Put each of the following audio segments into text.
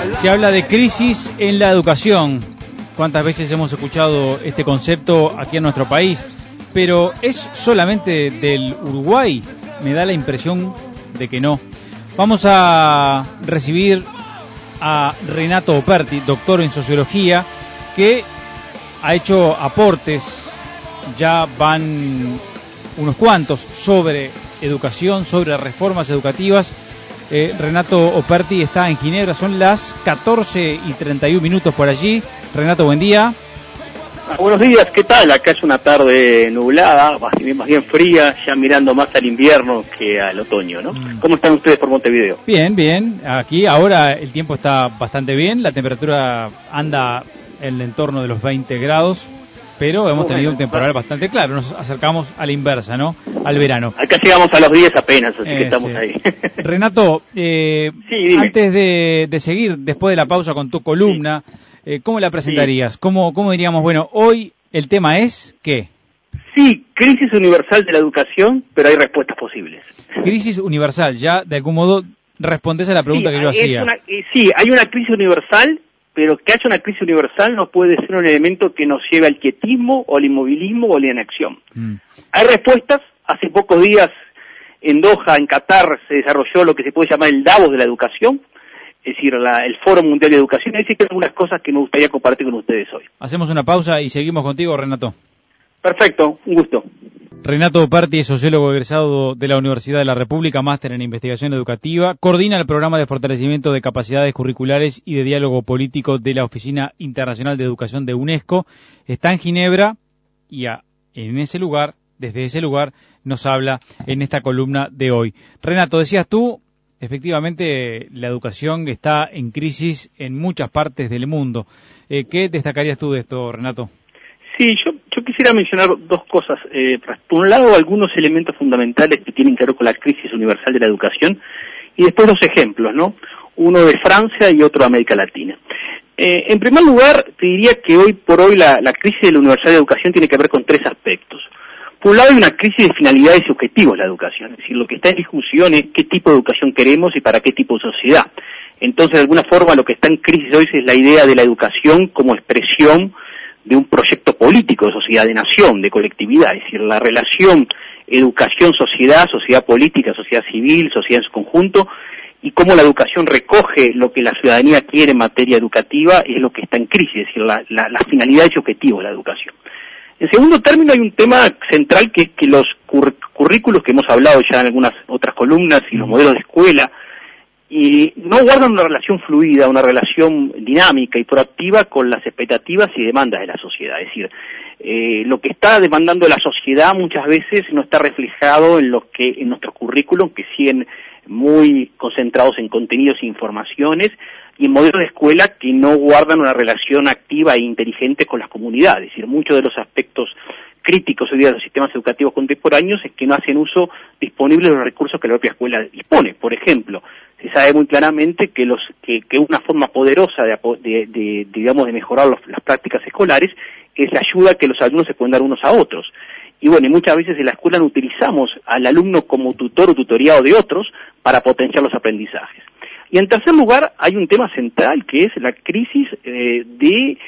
Se habla de crisis en la educación. ¿Cuántas veces hemos escuchado este concepto aquí en nuestro país? Pero ¿es solamente del Uruguay? Me da la impresión de que no. Vamos a recibir a Renato Operti, doctor en sociología, que ha hecho aportes, ya van unos cuantos, sobre educación, sobre reformas educativas. Renato Operti está en Ginebra, son las 14:31 por allí. Renato, buen día. Buenos días, ¿qué tal? Acá es una tarde nublada, más bien fría, ya mirando más al invierno que al otoño, ¿no? ¿Cómo están ustedes por Montevideo? Bien, bien. Aquí ahora el tiempo está bastante bien, la temperatura anda en el entorno de los 20 grados, pero hemos tenido un temporal bastante claro. Nos acercamos a la inversa, ¿no? Al verano. Acá llegamos a los 10 apenas, así que estamos ahí. Renato, antes de seguir, después de la pausa con tu columna, ¿cómo la presentarías? ¿Cómo diríamos, bueno, hoy el tema es ¿qué? Sí, crisis universal de la educación, pero hay respuestas posibles. Crisis universal, ya de algún modo respondes a la pregunta que yo hacía. Sí, hay una crisis universal, pero que haya una crisis universal no puede ser un elemento que nos lleve al quietismo o al inmovilismo o a la inacción. Hay respuestas. Hace pocos días en Doha, en Qatar, se desarrolló lo que se puede llamar el Davos de la educación, es decir, el Foro Mundial de Educación. Hay algunas cosas que me gustaría compartir con ustedes hoy. Hacemos una pausa y seguimos contigo, Renato. Perfecto, un gusto. Renato Operti es sociólogo egresado de la Universidad de la República, máster en investigación educativa, coordina el programa de fortalecimiento de capacidades curriculares y de diálogo político de la Oficina Internacional de Educación de UNESCO, está en Ginebra y desde ese lugar nos habla en esta columna de hoy. Renato, decías tú, efectivamente la educación está en crisis en muchas partes del mundo. ¿Qué destacarías tú de esto, Renato? Sí, yo quisiera mencionar dos cosas. Por un lado, algunos elementos fundamentales que tienen que ver con la crisis universal de la educación, y después dos ejemplos, ¿no? Uno de Francia y otro de América Latina. En primer lugar, te diría que hoy por hoy la crisis de la universal de la educación tiene que ver con tres aspectos. Por un lado, hay una crisis de finalidades y objetivos de la educación, es decir, lo que está en discusión es qué tipo de educación queremos y para qué tipo de sociedad. Entonces, de alguna forma, lo que está en crisis hoy es la idea de la educación como expresión de un proyecto político de sociedad, de nación, de colectividad, es decir, la relación educación-sociedad, sociedad política, sociedad civil, sociedad en su conjunto, y cómo la educación recoge lo que la ciudadanía quiere en materia educativa es lo que está en crisis, es decir, las finalidades y objetivos de la educación. En segundo término, hay un tema central que es que los currículos que hemos hablado ya en algunas otras columnas y los modelos de escuela y no guardan una relación fluida, una relación dinámica y proactiva con las expectativas y demandas de la sociedad. Es decir, lo que está demandando la sociedad muchas veces no está reflejado en nuestros currículums, que siguen muy concentrados en contenidos e informaciones, y en modelos de escuela que no guardan una relación activa e inteligente con las comunidades. Es decir, muchos de los aspectos críticos hoy día de los sistemas educativos contemporáneos es que no hacen uso disponible de los recursos que la propia escuela dispone. Por ejemplo, se sabe muy claramente que una forma poderosa de mejorar las prácticas escolares es la ayuda que los alumnos se pueden dar unos a otros. Y bueno, y muchas veces en la escuela no utilizamos al alumno como tutor o tutoriado de otros para potenciar los aprendizajes. Y en tercer lugar, hay un tema central que es la crisis del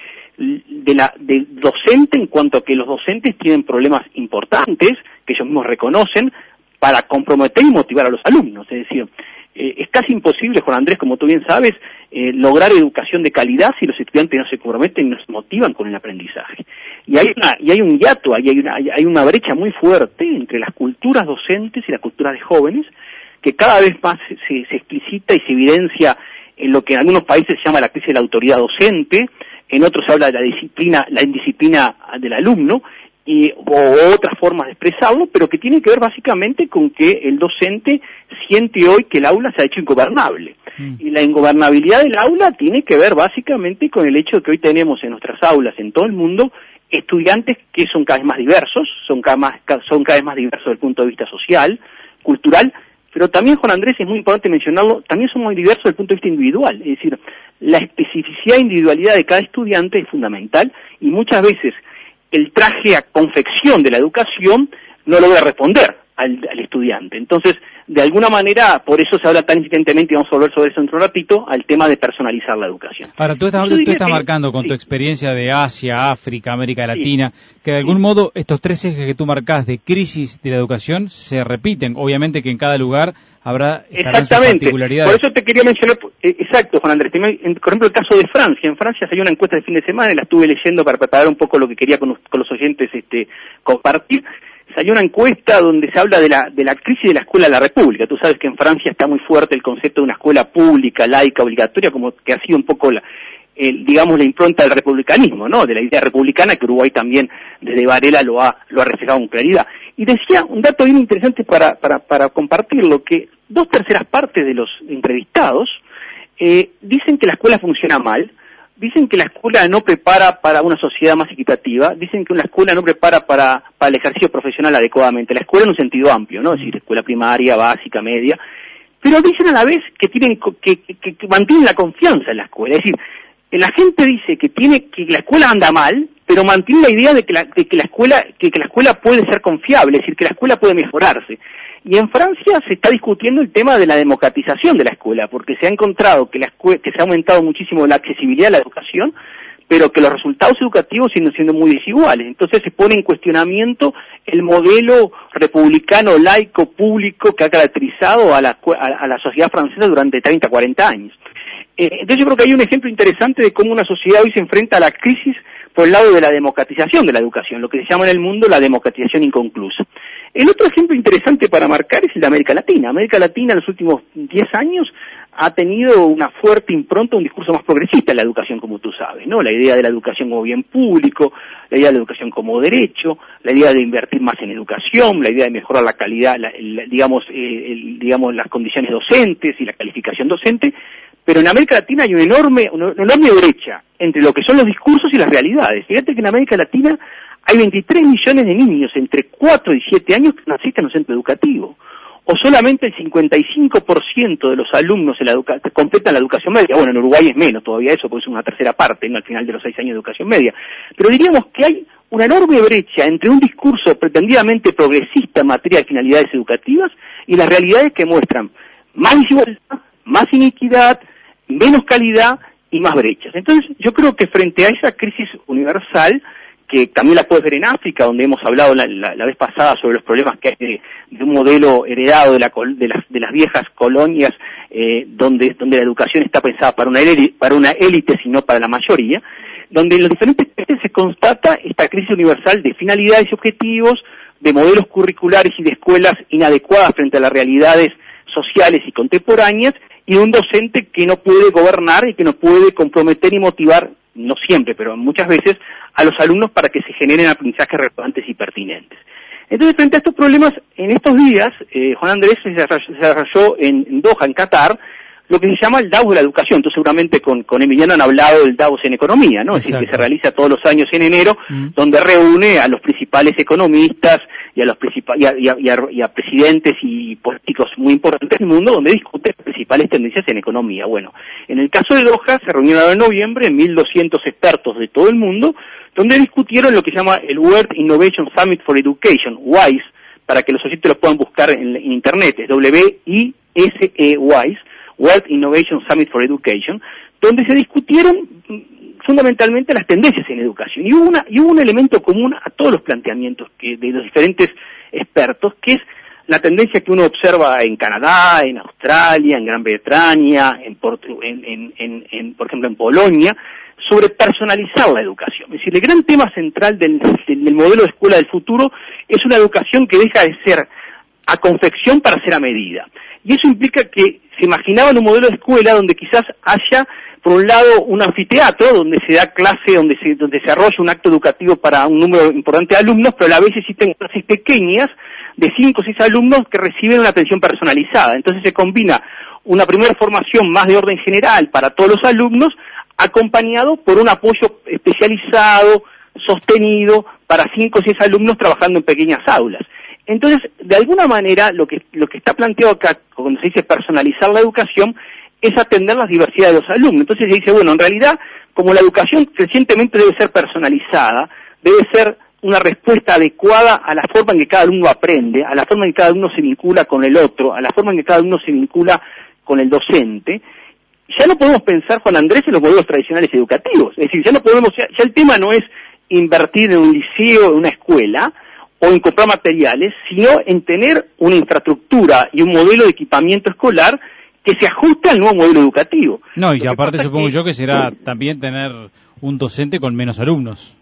docente, en cuanto a que los docentes tienen problemas importantes que ellos mismos reconocen para comprometer y motivar a los alumnos. Es decir, es casi imposible, Juan Andrés, como tú bien sabes, lograr educación de calidad si los estudiantes no se comprometen y no se motivan con el aprendizaje. Y hay un hiato, hay una brecha muy fuerte entre las culturas docentes y las culturas de jóvenes, que cada vez más se explicita y se evidencia en lo que en algunos países se llama la crisis de la autoridad docente, en otros se habla de la indisciplina del alumno, o otras formas de expresarlo, pero que tiene que ver básicamente con que el docente siente hoy que el aula se ha hecho ingobernable. Y la ingobernabilidad del aula tiene que ver básicamente con el hecho de que hoy tenemos en nuestras aulas en todo el mundo estudiantes que son cada vez más diversos, son cada vez más diversos desde el punto de vista social, cultural, pero también, Juan Andrés, es muy importante mencionarlo, también son muy diversos desde el punto de vista individual, es decir, la especificidad e individualidad de cada estudiante es fundamental y muchas veces el traje a confección de la educación no logra responder al estudiante. Entonces, de alguna manera, por eso se habla tan insistentemente, y vamos a volver sobre eso dentro de un ratito, al tema de personalizar la educación. Ahora, tú estás marcando con tu experiencia de Asia, África, América Latina, que de algún modo estos tres ejes que tú marcás de crisis de la educación se repiten. Obviamente que en cada lugar estarán sus particularidades. Por eso te quería mencionar, exacto, Juan Andrés, por ejemplo el caso de Francia. En Francia salió una encuesta de fin de semana, y la estuve leyendo para preparar un poco lo que quería con los oyentes compartir. Salió una encuesta donde se habla de la crisis de la escuela de la República. Tú sabes que en Francia está muy fuerte el concepto de una escuela pública, laica, obligatoria, como que ha sido un poco la impronta del republicanismo, ¿no? De la idea republicana, que Uruguay también desde Varela lo ha reflejado con claridad. Y decía un dato bien interesante para compartirlo, que 2/3 partes de los entrevistados dicen que la escuela funciona mal, dicen que la escuela no prepara para una sociedad más equitativa, dicen que la escuela no prepara para el ejercicio profesional adecuadamente, la escuela en un sentido amplio, ¿no? Es decir, escuela primaria, básica, media, pero dicen a la vez que mantienen la confianza en la escuela. Es decir, la gente dice que la escuela anda mal, pero mantiene la idea de que la escuela puede ser confiable, es decir, que la escuela puede mejorarse. Y en Francia se está discutiendo el tema de la democratización de la escuela, porque se ha encontrado que se ha aumentado muchísimo la accesibilidad a la educación, pero que los resultados educativos siguen siendo muy desiguales. Entonces se pone en cuestionamiento el modelo republicano, laico, público que ha caracterizado a la sociedad francesa durante 30, 40 años. Entonces yo creo que hay un ejemplo interesante de cómo una sociedad hoy se enfrenta a la crisis por el lado de la democratización de la educación, lo que se llama en el mundo la democratización inconclusa. El otro ejemplo interesante para marcar es el de América Latina. América Latina en los últimos 10 años ha tenido una fuerte impronta, un discurso más progresista en la educación, como tú sabes, ¿no? La idea de la educación como bien público, la idea de la educación como derecho, la idea de invertir más en educación, la idea de mejorar la calidad, digamos, las condiciones docentes y la calificación docente. Pero en América Latina hay una enorme brecha entre lo que son los discursos y las realidades. Fíjate que en América Latina hay 23 millones de niños entre 4 y 7 años que no asisten a un centro educativo. O solamente el 55% de los alumnos completan la educación media. Bueno, en Uruguay es menos todavía eso, porque es una tercera parte, ¿no? Al final de los 6 años de educación media. Pero diríamos que hay una enorme brecha entre un discurso pretendidamente progresista en materia de finalidades educativas y las realidades que muestran más desigualdad, más iniquidad, menos calidad y más brechas. Entonces, yo creo que frente a esa crisis universal, que también la puedes ver en África, donde hemos hablado la vez pasada sobre los problemas que hay de un modelo heredado de las viejas colonias, donde la educación está pensada para una élite, sino para la mayoría, donde en los diferentes países se constata esta crisis universal de finalidades y objetivos, de modelos curriculares y de escuelas inadecuadas frente a las realidades sociales y contemporáneas, y un docente que no puede gobernar y que no puede comprometer y motivar, no siempre, pero muchas veces, a los alumnos para que se generen aprendizajes relevantes y pertinentes. Entonces, frente a estos problemas, en estos días, Juan Andrés se desarrolló en Doha, en Qatar, lo que se llama el Davos de la educación. Tú seguramente con Emiliano han hablado del Davos en economía, ¿no? Exacto. Es decir, que se realiza todos los años en enero, donde reúne a los principales economistas y a presidentes y políticos muy importantes del mundo, donde discuten las principales tendencias en economía. Bueno, en el caso de Doha se reunieron en noviembre 1.200 expertos de todo el mundo, donde discutieron lo que se llama el World Innovation Summit for Education, WISE, para que los oyentes lo puedan buscar en internet, es WISE, WISE, World Innovation Summit for Education, donde se discutieron fundamentalmente las tendencias en educación. Y hubo un elemento común a todos los planteamientos de los diferentes expertos, que es la tendencia que uno observa en Canadá, en Australia, en Gran Bretaña, por ejemplo en Polonia, sobre personalizar la educación. Es decir, el gran tema central del modelo de escuela del futuro es una educación que deja de ser a confección para ser a medida. Y eso implica que se imaginaban un modelo de escuela donde quizás haya, por un lado, un anfiteatro donde se da clase, donde se desarrolla un acto educativo para un número importante de alumnos, pero a la vez existen clases pequeñas de 5 o 6 alumnos que reciben una atención personalizada. Entonces se combina una primera formación más de orden general para todos los alumnos, acompañado por un apoyo especializado, sostenido, para 5 o 6 alumnos trabajando en pequeñas aulas. Entonces, de alguna manera, lo que está planteado acá, cuando se dice personalizar la educación, es atender las diversidades de los alumnos. Entonces se dice, bueno, en realidad, como la educación crecientemente debe ser personalizada, debe ser una respuesta adecuada a la forma en que cada alumno aprende, a la forma en que cada alumno se vincula con el otro, a la forma en que cada alumno se vincula con el docente, ya no podemos pensar, Juan Andrés, en los modelos tradicionales educativos. Es decir, ya el tema no es invertir en un liceo, en una escuela, o en comprar materiales, sino en tener una infraestructura y un modelo de equipamiento escolar que se ajuste al nuevo modelo educativo. No, y aparte supongo yo que será también tener un docente con menos alumnos.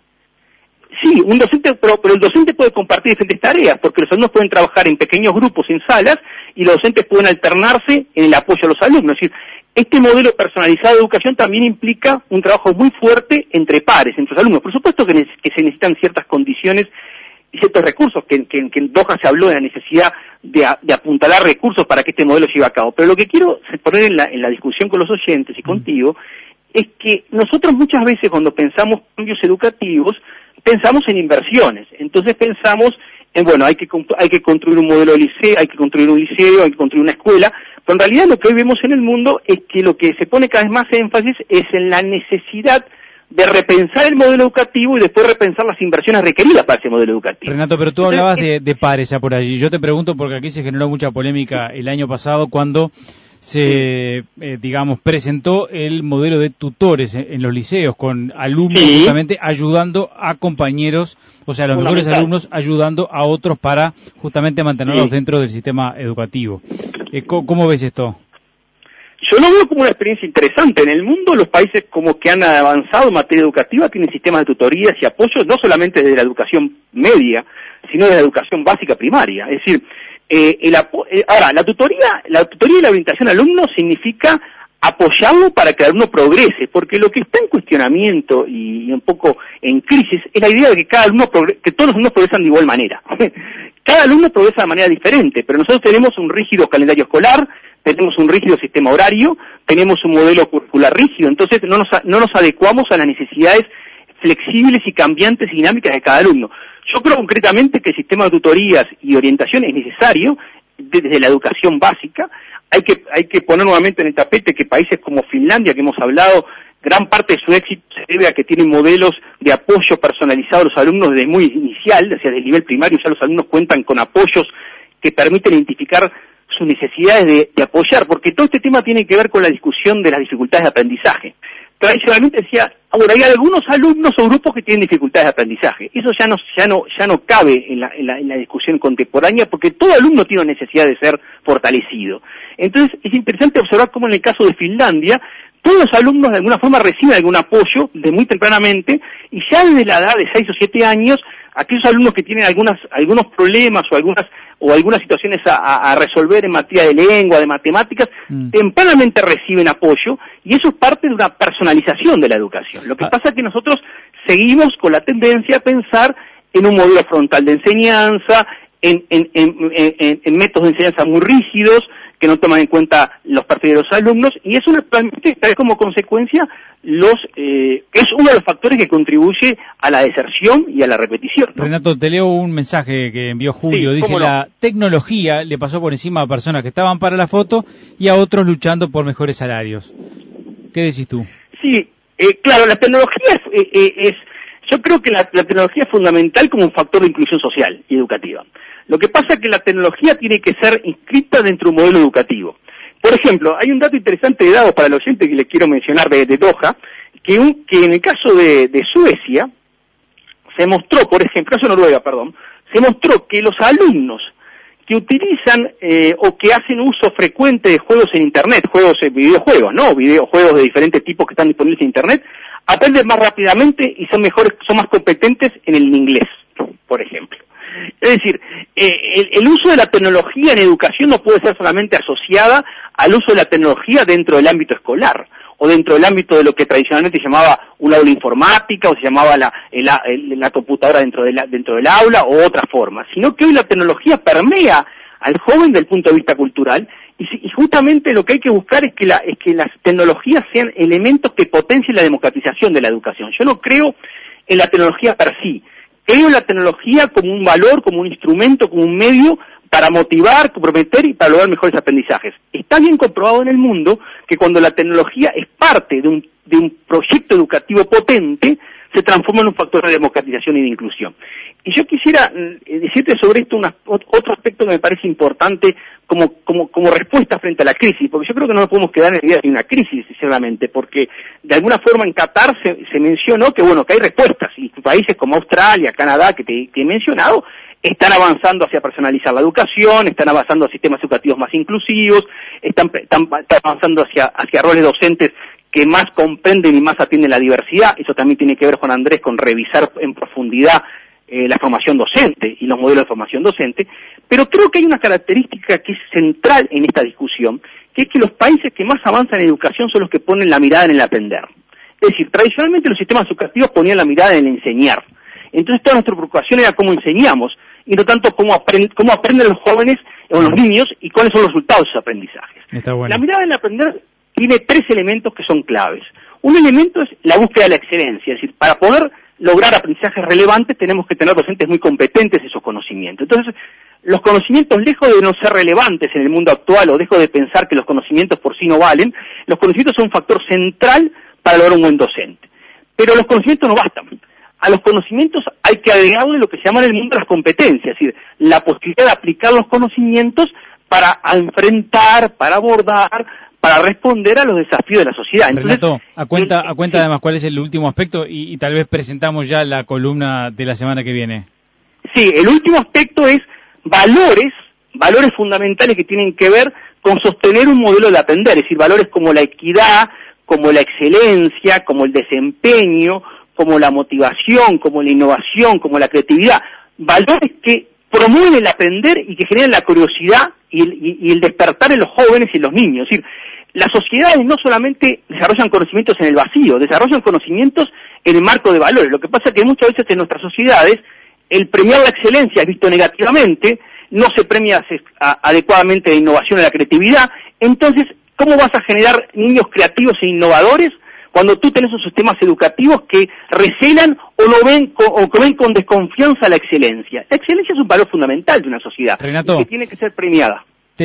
Sí, un docente, pero el docente puede compartir diferentes tareas, porque los alumnos pueden trabajar en pequeños grupos, en salas, y los docentes pueden alternarse en el apoyo a los alumnos. Es decir, este modelo personalizado de educación también implica un trabajo muy fuerte entre pares, entre los alumnos. Por supuesto que se necesitan ciertas condiciones y ciertos recursos, que en Doha se habló de la necesidad de apuntalar recursos para que este modelo se lleve a cabo. Pero lo que quiero poner en la discusión con los oyentes y contigo es que nosotros muchas veces cuando pensamos cambios educativos, pensamos en inversiones. Entonces pensamos en, bueno, hay que construir un modelo de liceo, hay que construir un liceo, hay que construir una escuela, pero en realidad lo que hoy vemos en el mundo es que lo que se pone cada vez más énfasis es en la necesidad de repensar el modelo educativo y después repensar las inversiones requeridas para ese modelo educativo. Renato, pero tú hablabas de pares ya por allí. Yo te pregunto porque aquí se generó mucha polémica el año pasado cuando se, presentó el modelo de tutores en los liceos, con alumnos justamente ayudando a compañeros, o sea, los mejores alumnos ayudando a otros para justamente mantenerlos dentro del sistema educativo. ¿Cómo ves esto? Yo lo veo como una experiencia interesante. En el mundo, los países como que han avanzado en materia educativa tienen sistemas de tutorías y apoyos, no solamente de la educación media, sino de la educación básica primaria. Es decir, ahora, la tutoría y la orientación al alumno significa apoyarlo para que el alumno progrese, porque lo que está en cuestionamiento y un poco en crisis es la idea de que que todos los alumnos progresan de igual manera. Cada alumno progresa de manera diferente, pero nosotros tenemos un rígido calendario escolar, tenemos un rígido sistema horario, tenemos un modelo curricular rígido, entonces no nos adecuamos a las necesidades flexibles y cambiantes y dinámicas de cada alumno. Yo creo concretamente que el sistema de tutorías y orientación es necesario desde la educación básica. Hay que poner nuevamente en el tapete que países como Finlandia, que hemos hablado, gran parte de su éxito se debe a que tienen modelos de apoyo personalizado a los alumnos desde muy inicial, desde el nivel primario. Ya los alumnos cuentan con apoyos que permiten identificar sus necesidades de apoyar, porque todo este tema tiene que ver con la discusión de las dificultades de aprendizaje. Tradicionalmente decía, ahora hay algunos alumnos o grupos que tienen dificultades de aprendizaje. Eso ya no cabe en la discusión contemporánea, porque todo alumno tiene necesidad de ser fortalecido. Entonces es interesante observar cómo en el caso de Finlandia, todos los alumnos de alguna forma reciben algún apoyo de muy tempranamente, y ya desde la edad de 6 o 7 años, aquellos alumnos que tienen algunos problemas o algunas situaciones a resolver en materia de lengua, de matemáticas, tempranamente reciben apoyo, y eso es parte de una personalización de la educación. Lo que pasa es que nosotros seguimos con la tendencia a pensar en un modelo frontal de enseñanza, en métodos de enseñanza muy rígidos, que no toman en cuenta los perfiles de los alumnos, y eso realmente trae como consecuencia es uno de los factores que contribuye a la deserción y a la repetición, ¿no? Renato, te leo un mensaje que envió Julio. Dice, la tecnología le pasó por encima a personas que estaban para la foto y a otros luchando por mejores salarios. ¿Qué decís tú? Sí, claro, la tecnología yo creo que la tecnología es fundamental como un factor de inclusión social y educativa. Lo que pasa es que la tecnología tiene que ser inscrita dentro de un modelo educativo. Por ejemplo, hay un dato interesante de dados para el oyente que les quiero mencionar de Doha, que en el caso de Suecia, se mostró, por ejemplo, caso de Noruega, se mostró que los alumnos que utilizan o que hacen uso frecuente de juegos en Internet, videojuegos, ¿no? Videojuegos de diferentes tipos que están disponibles en Internet, aprenden más rápidamente y son más competentes en el inglés, por ejemplo. Es decir, el uso de la tecnología en educación no puede ser solamente asociada al uso de la tecnología dentro del ámbito escolar o dentro del ámbito de lo que tradicionalmente se llamaba un aula informática o se llamaba la computadora dentro del aula o otra forma, sino que hoy la tecnología permea al joven del punto de vista cultural y justamente lo que hay que buscar es que las tecnologías sean elementos que potencien la democratización de la educación. Yo no creo en la tecnología per sí. Creo en la tecnología como un valor, como un instrumento, como un medio para motivar, comprometer y para lograr mejores aprendizajes. Está bien comprobado en el mundo que cuando la tecnología es parte de un proyecto educativo potente, se transforma en un factor de democratización y de inclusión. Y yo quisiera decirte sobre esto otro aspecto que me parece importante como respuesta frente a la crisis, porque yo creo que no nos podemos quedar en el día de una crisis, sinceramente, porque de alguna forma en Qatar se mencionó que hay respuestas, y países como Australia, Canadá, que te he mencionado, están avanzando hacia personalizar la educación, están avanzando a sistemas educativos más inclusivos, están avanzando hacia roles docentes que más comprenden y más atienden la diversidad. Eso también tiene que ver, Juan Andrés, con revisar en profundidad la formación docente y los modelos de formación docente, pero creo que hay una característica que es central en esta discusión, que es que los países que más avanzan en educación son los que ponen la mirada en el aprender. Es decir, tradicionalmente los sistemas educativos ponían la mirada en el enseñar. Entonces toda nuestra preocupación era cómo enseñamos, y no tanto cómo aprenden los jóvenes o los niños y cuáles son los resultados de sus aprendizajes. Está bueno. La mirada en el aprender tiene 3 elementos que son claves. Un elemento es la búsqueda de la excelencia, es decir, para poder lograr aprendizajes relevantes tenemos que tener docentes muy competentes en esos conocimientos. Entonces, los conocimientos, lejos de no ser relevantes en el mundo actual o dejo de pensar que los conocimientos por sí no valen, los conocimientos son un factor central para lograr un buen docente. Pero los conocimientos no bastan. A los conocimientos hay que agregarle lo que se llama en el mundo las competencias, es decir, la posibilidad de aplicar los conocimientos para enfrentar, para abordar, para responder a los desafíos de la sociedad. Entonces, Renato, a cuenta además cuál es el último aspecto y tal vez presentamos ya la columna de la semana que viene. Sí, el último aspecto es valores fundamentales que tienen que ver con sostener un modelo de aprender, es decir, valores como la equidad, como la excelencia, como el desempeño, como la motivación, como la innovación, como la creatividad, valores que promueven el aprender y que generan la curiosidad y el despertar en los jóvenes y en los niños. Es decir, las sociedades no solamente desarrollan conocimientos en el vacío, desarrollan conocimientos en el marco de valores. Lo que pasa es que muchas veces en nuestras sociedades el premiar la excelencia es visto negativamente, no se premia adecuadamente la innovación y la creatividad. Entonces, ¿cómo vas a generar niños creativos e innovadores cuando tú tenés esos sistemas educativos que recelan o ven con desconfianza la excelencia? La excelencia es un valor fundamental de una sociedad, Renato, que tiene que ser premiada.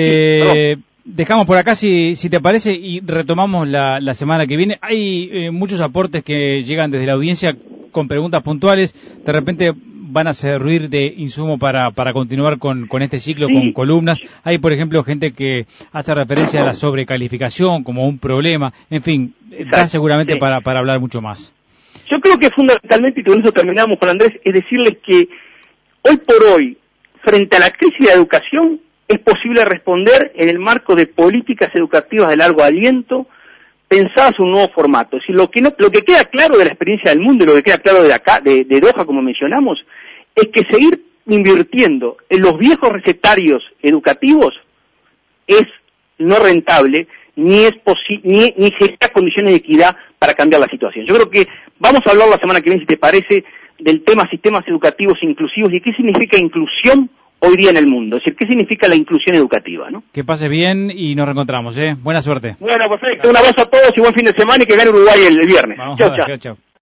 Te dejamos por acá si te parece y retomamos la semana que viene. Hay muchos aportes que llegan desde la audiencia con preguntas puntuales. De repente van a servir de insumo para continuar con este ciclo, sí, con columnas. Hay, por ejemplo, gente que hace referencia a la sobrecalificación como un problema. En fin, da seguramente, sí, para hablar mucho más. Yo creo que fundamentalmente, y con eso terminamos, Juan Andrés, es decirles que hoy por hoy, frente a la crisis de la educación, es posible responder en el marco de políticas educativas de largo aliento, pensadas en un nuevo formato. Es decir, lo que queda claro de la experiencia del mundo y lo que queda claro de acá, de Doha, como mencionamos, es que seguir invirtiendo en los viejos recetarios educativos es no rentable, ni genera condiciones de equidad para cambiar la situación. Yo creo que vamos a hablar la semana que viene, si te parece, del tema sistemas educativos inclusivos y qué significa inclusión hoy día en el mundo, es decir, qué significa la inclusión educativa, ¿no? Que pases bien y nos reencontramos, ¿eh? Buena suerte. Bueno, perfecto, un abrazo a todos y buen fin de semana y que gane Uruguay el viernes. Chao, chao.